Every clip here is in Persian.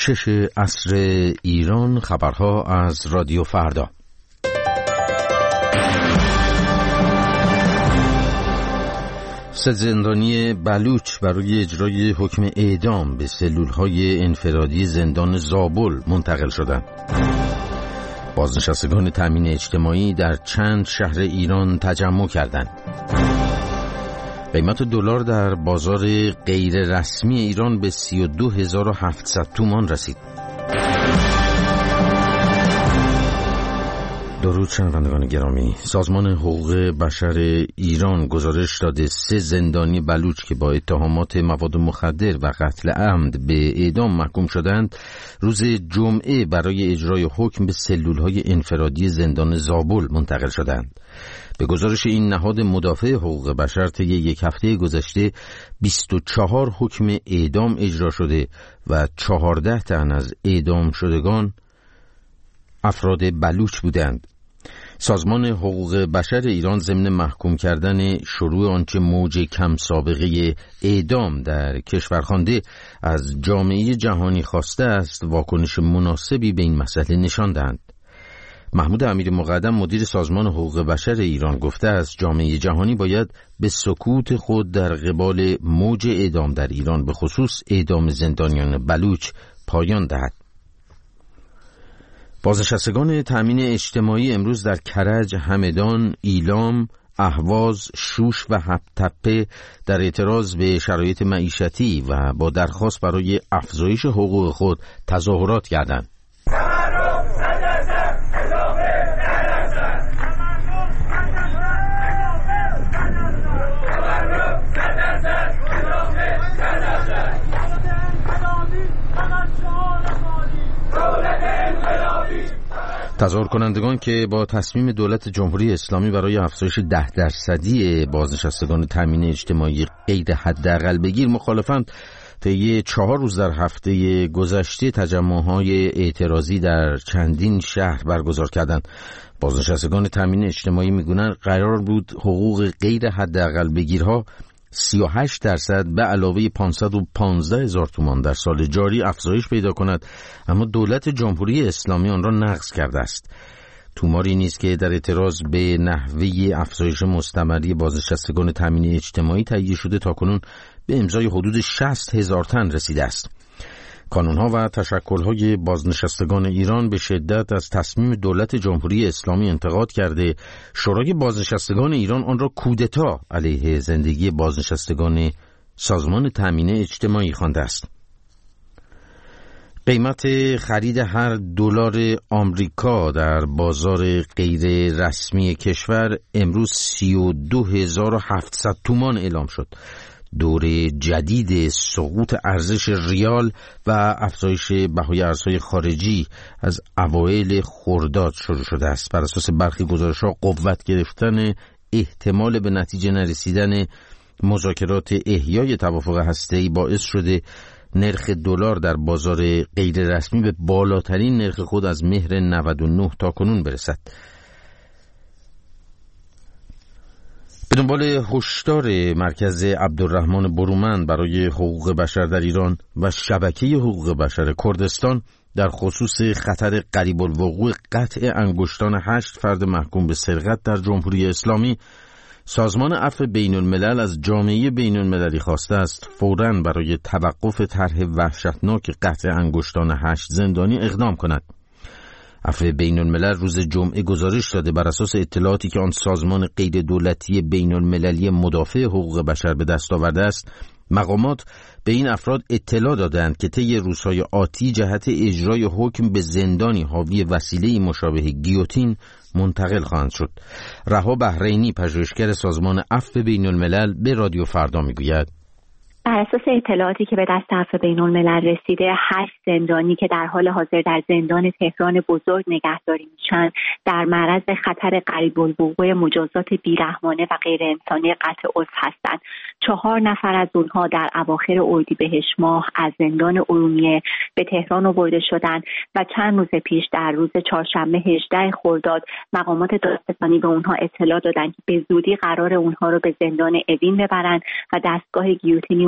6 عصر ایران. خبرها از رادیو فردا. سه زندانی بلوچ برای اجرای حکم اعدام به سلول‌های انفرادی زندان زابل منتقل شدند. بازنشستگان تامین اجتماعی در چند شهر ایران تجمع کردند. قیمت دلار در بازار غیر رسمی ایران به 32700 تومان رسید. درود شنوندگان گرامی. سازمان حقوق بشر ایران گزارش داده 3 زندانی بلوچ که با اتهامات مواد مخدر و قتل عمد به اعدام محکوم شدند روز جمعه برای اجرای حکم به سلول‌های انفرادی زندان زابل منتقل شدند. به گزارش این نهاد مدافع حقوق بشر طی یک هفته گذشته 24 حکم اعدام اجرا شده و 14 تن از اعدام شدگان افراد بلوچ بودند. سازمان حقوق بشر ایران ضمن محکوم کردن شروع آنچه موج کم سابقه اعدام در کشور خوانده از جامعه جهانی خواسته است واکنش مناسبی به این مسئله نشان دهند. محمود امیر مقدم مدیر سازمان حقوق بشر ایران گفته است جامعه جهانی باید به سکوت خود در قبال موج اعدام در ایران به خصوص اعدام زندانیان بلوچ پایان دهد. بازنشستگان تامین اجتماعی امروز در کرج، همدان، ایلام، اهواز، شوش و هبتپه در اعتراض به شرایط معیشتی و با درخواست برای افزایش حقوق خود تظاهرات کردند. تظاهر کنندگان که با تصمیم دولت جمهوری اسلامی برای افزایش 10% بازنشستگان تامین اجتماعی غیر حداقل بگیر مخالفند، طی 4 روز در هفته گذشته تجمع‌های اعتراضی در چندین شهر برگزار کردند. بازنشستگان تامین اجتماعی میگویند قرار بود حقوق غیر حداقل بگیرها 38% به علاوه 515,000 تومان در سال جاری افزایش پیدا کند، اما دولت جمهوری اسلامی آن را نقض کرده است. توماری نیست که در اعتراض به نحوه افزایش مستمری بازنشستگان تامین اجتماعی تهیه شده تاکنون به امضای حدود 60,000 تن رسیده است. کانون‌ها و تشکل‌های بازنشستگان ایران به شدت از تصمیم دولت جمهوری اسلامی انتقاد کرده، شورای بازنشستگان ایران آن را کودتا علیه زندگی بازنشستگان سازمان تامین اجتماعی خوانده است. قیمت خرید هر دلار آمریکا در بازار غیر رسمی کشور امروز 32,700 تومان اعلام شد. دور جدید سقوط ارزش ریال و افزایش بهای ارزهای خارجی از اوایل خرداد شروع شده است. بر اساس برخی گزارش‌ها قوت گرفتن احتمال به نتیجه نرسیدن مذاکرات احیای توافق هسته‌ای باعث شده نرخ دلار در بازار غیر رسمی به بالاترین نرخ خود از مهر 99 تا کنون برسد. به دنبال هشدار مرکز عبدالرحمن برومند برای حقوق بشر در ایران و شبکه حقوق بشر کردستان در خصوص خطر قریب الوقوع قطع انگشتان 8 فرد محکوم به سرقت در جمهوری اسلامی، سازمان عفو بین الملل از جامعه بین المللی خواسته است فوراً برای توقف طرح وحشتناک قطع انگشتان 8 زندانی اقدام کند. عفو بین الملل روز جمعه گزارش داده بر اساس اطلاعاتی که آن سازمان غیر دولتی بین المللی مدافع حقوق بشر به دست آورده است، مقامات به این افراد اطلاع دادند که طی روزهای آتی جهت اجرای حکم به زندانی حاوی وسیله‌ای مشابه گیوتین منتقل خواهند شد. رها بحرینی پژوهشگر سازمان عفو بین الملل به رادیو فردا میگوید بر اساس اطلاعاتی که به دست عفو بین الملل رسیده 8 زندانی که در حال حاضر در زندان تهران بزرگ نگهداری میشن در معرض خطر قریب الوقوع مجازات بیرحمانه و غیر انسانی قطع عضو هستند. 4 نفر از اونها در اواخر اردیبهشت ماه از زندان ارومیه به تهران آورده شدند و چند روز پیش در روز چهارشنبه 18 خرداد مقامات دادستانی به اونها اطلاع دادند که به زودی قرار اونها رو به زندان اوین ببرند و دستگاه گیوتینی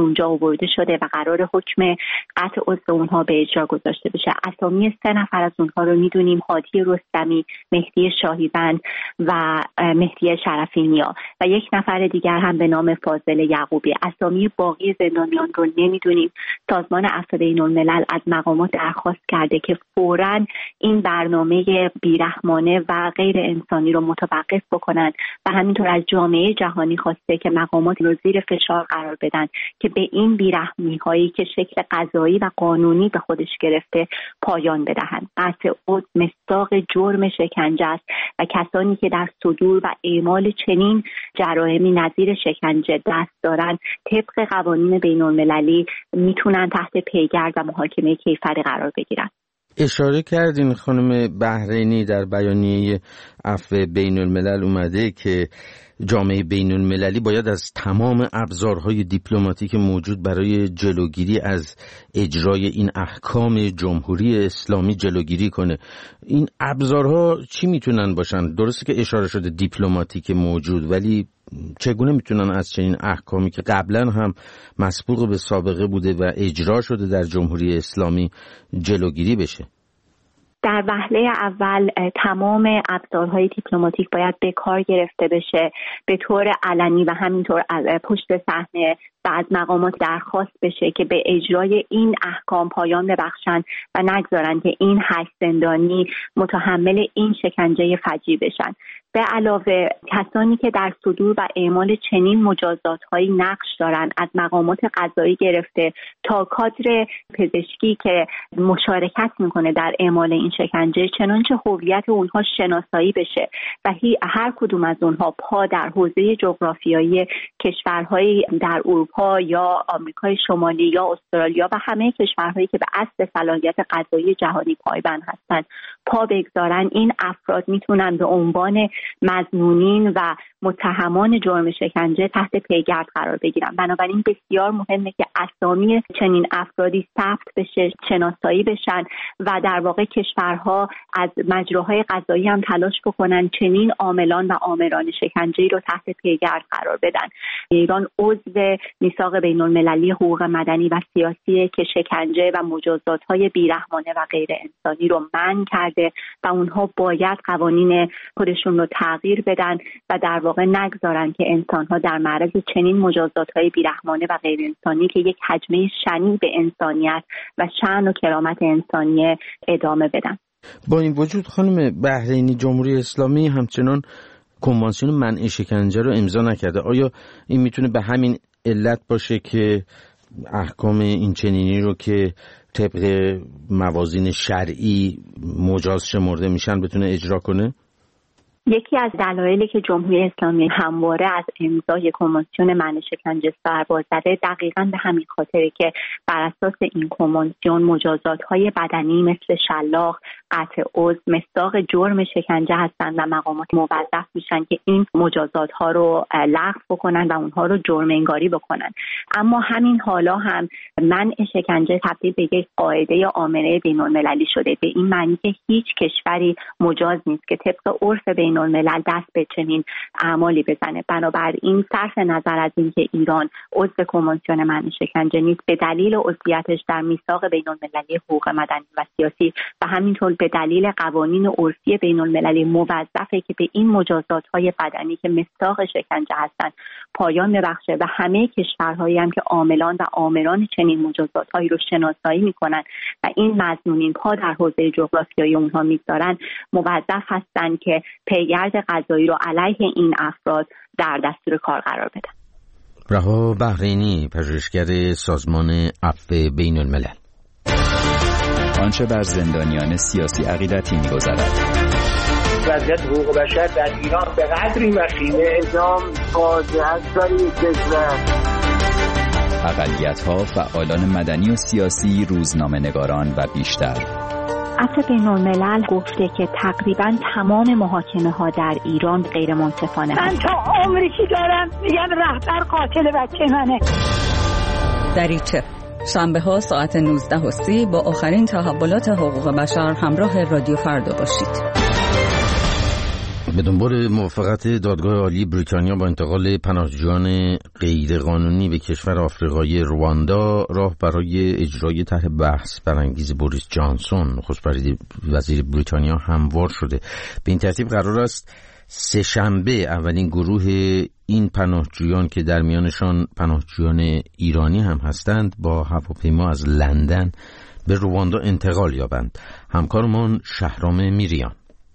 اونجا آورده شده و قرار حکم قطع عضو اونها به اجرا گذاشته بشه. اسامی 3 نفر از اونها رو میدونیم: هادی رستمی، مهدی شاهیبند و مهدی شرفی‌نیا و 1 نفر دیگر هم به نام فاضل یعقوبی. اسامی باقی زندانیان رو نمیدونیم. سازمان عفو بین‌الملل از مقامات درخواست کرده که فوراً این برنامه بیرحمانه و غیر انسانی رو متوقف بکنن و همینطور از جامعه جهانی خواسته که مقامات رو زیر فشار قرار بدن که به این بیرحمی‌هایی که شکل قضایی و قانونی به خودش گرفته پایان بدهند. قطع عضو مصداق جرم شکنجه است و کسانی که در صدور و اعمال چنین جرائمی نظیر شکنجه دست دارند طبق قوانین بین‌المللی میتونن تحت پیگرد و محاکمه کیفری قرار بگیرن. اشاره کردین خانم بحرینی در بیانیه عفو بین الملل اومده که جامعه بین المللی باید از تمام ابزارهای دیپلماتیک موجود برای جلوگیری از اجرای این احکام جمهوری اسلامی جلوگیری کنه. این ابزارها چی میتونن باشن؟ درسته که اشاره شده دیپلماتیک موجود، ولی چگونه میتونن از چنین احکامی که قبلا هم مسبوق به سابقه بوده و اجرا شده در جمهوری اسلامی جلوگیری بشه؟ در وهله اول تمام ابزارهای دیپلماتیک باید به کار گرفته بشه به طور علنی و همینطور از پشت صحنه و از مقامات درخواست بشه که به اجرای این احکام پایان ببخشن و نگذارن که این 8 زندانی متحمل این شکنجه فجیع بشن. به علاوه کسانی که در صدور و اعمال چنین مجازات‌هایی نقش دارن، از مقامات قضایی گرفته تا کادر پزشکی که مشارکت میکنه در اعمال این شکنجه، چنانچه هویت اونها شناسایی بشه و هر کدوم از اونها پا در حوزه جغرافیایی کشورهای در اروپا یا آمریکای شمالی یا استرالیا و همه کشورهایی که به اصل صلاحیت قضایی جهانی پایبند هستند پا بگذارن، این افراد میتونن به عنوان مظنونین و متهمان جرم شکنجه تحت پیگرد قرار بگیرن. بنابراین بسیار مهمه که اسامی چنین افرادی ثبت بشه، شناسایی بشن و در واقع کشورها از مجراهای قضایی هم تلاش بکنن چنین عاملان و آمران شکنجه رو تحت پیگرد قرار بدن. ایران عضو میثاق بین‌المللی حقوق مدنی و سیاسی که شکنجه و مجازات‌های بیرحمانه و غیر انسانی رو منع کرده و اونها باید قوانین خودشون رو تغییر بدن و در واقع نگذارن که انسان‌ها در معرض چنین مجازات‌های بیرحمانه و غیر انسانی که یک هجمه شنیع به انسانیت و شأن و کرامت انسانی ادامه بدن. با این وجود خانم بحرینی، جمهوری اسلامی همچنان کنوانسیون منع شکنجه رو امضا نکرده. آیا این میتونه به همین علت باشه که احکام این چنینی رو که طبق موازین شرعی مجاز شمرده میشن بتونه اجرا کنه؟ یکی از دلایلی که جمهوری اسلامی همواره از امضای کنوانسیون منع شکنجه سرباز زده دقیقاً به همین خاطره که بر اساس این کنوانسیون مجازات‌های بدنی مثل شلاق، قطع عضو مصداق جرم شکنجه هستند و مقامات موظف میشن که این مجازات‌ها رو لغو بکنن و اونها رو جرم انگاری بکنن. اما همین حالا هم منع شکنجه تبدیل به یک قاعده یا آمره بین‌المللی شده، به این معنی که هیچ کشوری مجاز نیست که طبق عرف بین‌الملل دست به چنین اعمالی بزنه. بنابراین صرف نظر از اینکه ایران عضو کنوانسیون منع شکنجه نیست، به دلیل عضویتش در میثاق بین‌المللی حقوق مدنی و سیاسی و همینطور به دلیل قوانین عرفی بین‌المللی موظفه که به این مجازات‌های بدنی که مصداق شکنجه هستند پایان ببخشه و همه کشورهایی هم که عاملان و آمران چنین مجازات‌هایی رو شناسایی می‌کنن و این مظنونین پا در حوزه جغرافیایی اونها می‌ذارن موظف هستند که پیگرد قضایی رو علیه این افراد در دستور کار قرار بدن. رها بحرینی، پژوهشگر سازمان عفو بین الملل. آنچه بر زندانیان سیاسی عقیدتی می‌گذرد. وضعیت حقوق بشر در ایران به قدری وخیمه، اعدام فاجعه است برای کشور. اقلیت‌ها، فعالان مدنی و سیاسی، روزنامه‌نگاران و بیشتر. عفو بین‌الملل گفته که تقریباً تمام محاکمه‌ها در ایران غیر منصفانه من تا عمری که دارم میگم رهبر قاتل بچه منه. دریچه شنبه‌ها ساعت 19:30 با آخرین تحولات حقوق بشر همراه رادیو فردا باشید. به دنبال موافقت دادگاه عالی بریتانیا با انتقال پناهجویان غیرقانونی به کشور آفریقایی رواندا، راه برای اجرای طرح بحث برانگیز بوریس جانسون نخست وزیر بریتانیا هموار شده. به این ترتیب قرار است سه‌شنبه اولین گروه این پناهجویان که در میانشان پناهجویان ایرانی هم هستند با هواپیما از لندن به رواندا انتقال یابند. همکارمان شهرام میریان.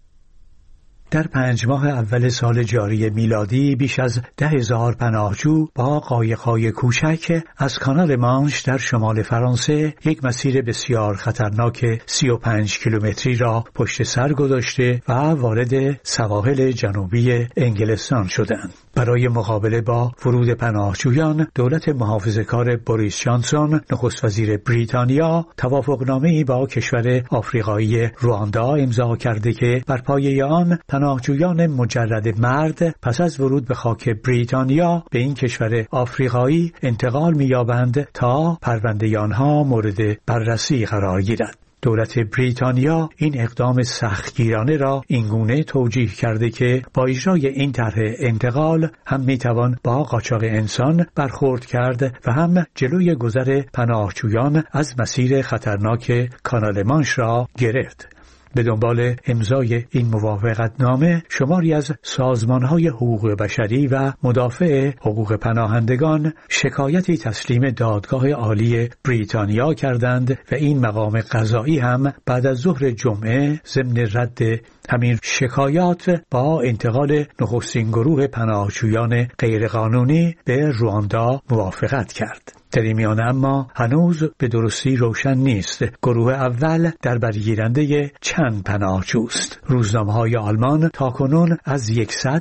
در 5 ماه اول سال جاری میلادی بیش از 10,000 پناهجو با قایق‌های کوچک از کانال مانش در شمال فرانسه یک مسیر بسیار خطرناک 35 کیلومتری را پشت سر گذاشته و وارد سواحل جنوبی انگلستان شدند. برای مقابله با ورود پناهجویان، دولت محافظه‌کار بوریس جانسون نخست وزیر بریتانیا توافقنامه‌ای با کشور آفریقایی رواندا امضا کرده که بر پایه آن پناهجویان مجرد مرد پس از ورود به خاک بریتانیا به این کشور آفریقایی انتقال می‌یابند تا پرونده آنها مورد بررسی قرار گیرد. دولت بریتانیا این اقدام سختگیرانه را اینگونه توجیه کرده که با اجرای این طرح انتقال هم میتوان با قاچاق انسان برخورد کرد و هم جلوی گذر پناهجویان از مسیر خطرناک کانال مانش را گرفت. به دنبال امضای این موافقتنامه شماری از سازمان‌های حقوق بشری و مدافع حقوق پناهندگان شکایتی تسلیم دادگاه عالی بریتانیا کردند و این مقام قضایی هم بعد از ظهر جمعه ضمن رد همین شکایات با انتقال نخستین گروه پناهجویان غیرقانونی به رواندا موافقت کرد. در این میانه اما هنوز به درستی روشن نیست گروه اول در برگیرنده چند پناهجوست. روزنامه‌های آلمان تاکنون از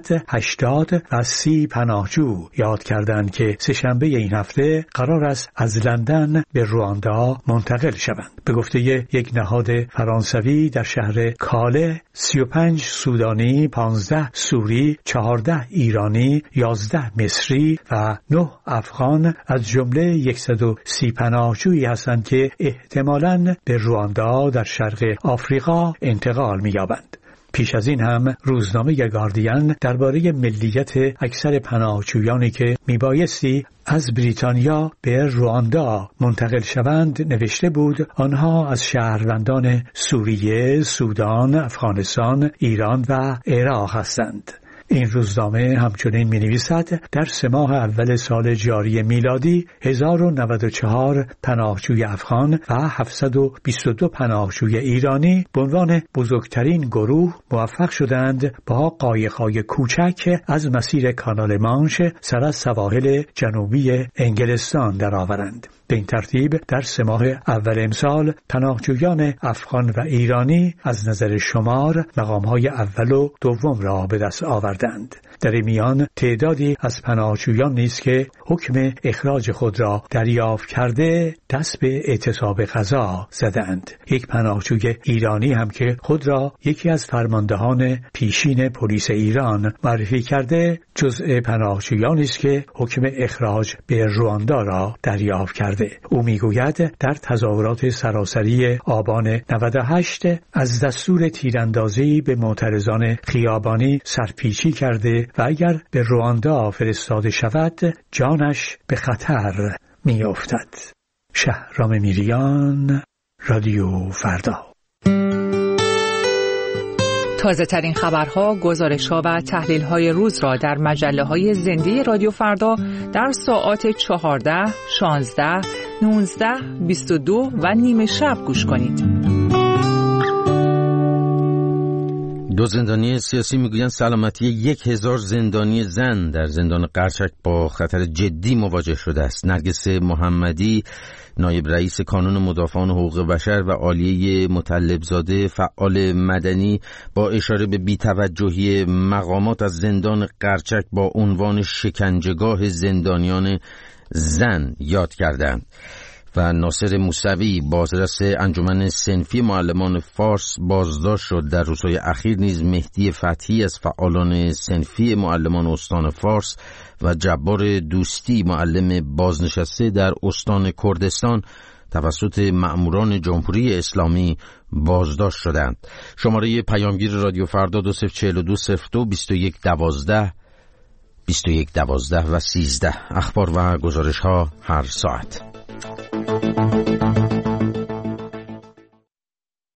180 و 30 پناهجو یاد کردند که سه‌شنبه این هفته قرار است از لندن به رواندا منتقل شوند. به گفته یک نهاد فرانسوی در شهر کاله 35 سودانی، 15 سوری، 14 ایرانی، 11 مصری و 9 افغان از جمله 130 پناهجویی هستند که احتمالاً به رواندا در شرق آفریقا انتقال می‌یابند. پیش از این هم روزنامه گاردین درباره ملیت اکثر پناهجویانی که میبایستی از بریتانیا به رواندا منتقل شوند نوشته بود آنها از شهروندان سوریه، سودان، افغانستان، ایران و عراق هستند. این روزنامه همچنین می‌نویسد در 3 ماه اول سال جاری میلادی 1094 پناهجوی افغان و 722 پناهجوی ایرانی به عنوان بزرگترین گروه موفق شدند با قایق‌های کوچک از مسیر کانال مانش سر از سواحل جنوبی انگلستان درآورند. به این ترتیب در 3 ماه اول امسال پناهجویان افغان و ایرانی از نظر شمار مقام‌های اول و دوم را به دست آوردند. در این میان تعدادی از پناهجویان نیز که حکم اخراج خود را دریافت کرده دست به اعتصاب غذا زدند. یک پناهجوی ایرانی هم که خود را یکی از فرماندهان پیشین پلیس ایران معرفی کرده جزء پناهجویانی است که حکم اخراج به رواندا را دریافت کرده. او میگوید در تظاهرات سراسری آبان 98 از دستور تیراندازی به معترضان خیابانی سرپیچی کرده و اگر به رواندا فرستاده شود جانش به خطر میافتد. شهرام میریان، رادیو فردا. تازه ترین خبرها، گزارش‌ها و تحلیل‌های روز را در مجله‌های زنده رادیو فردا در ساعات 14، 16، 19، 22 و نیم شب گوش کنید. 2 زندانی سیاسی میگویند سلامتی 1000 زندانی زن در زندان قرچک با خطر جدی مواجه شده است. نرگس محمدی، نایب رئیس کانون مدافعان حقوق بشر و عالیه مطلبزاده، فعال مدنی، با اشاره به بی‌توجهی مقامات از زندان قرچک با عنوان شکنجهگاه زندانیان زن یاد کردند. و ناصر موسوی، بازرس انجمن صنفی معلمان فارس، بازداشت شد. در روزهای اخیر نیز مهدی فتحی از فعالان صنفی معلمان استان فارس و جبار دوستی، معلم بازنشسته در استان کردستان، توسط مأموران جمهوری اسلامی بازداشت شدند. شماره پیامگیر رادیو فردا 204202 2112 2112 و 13. اخبار و گزارش ها هر ساعت.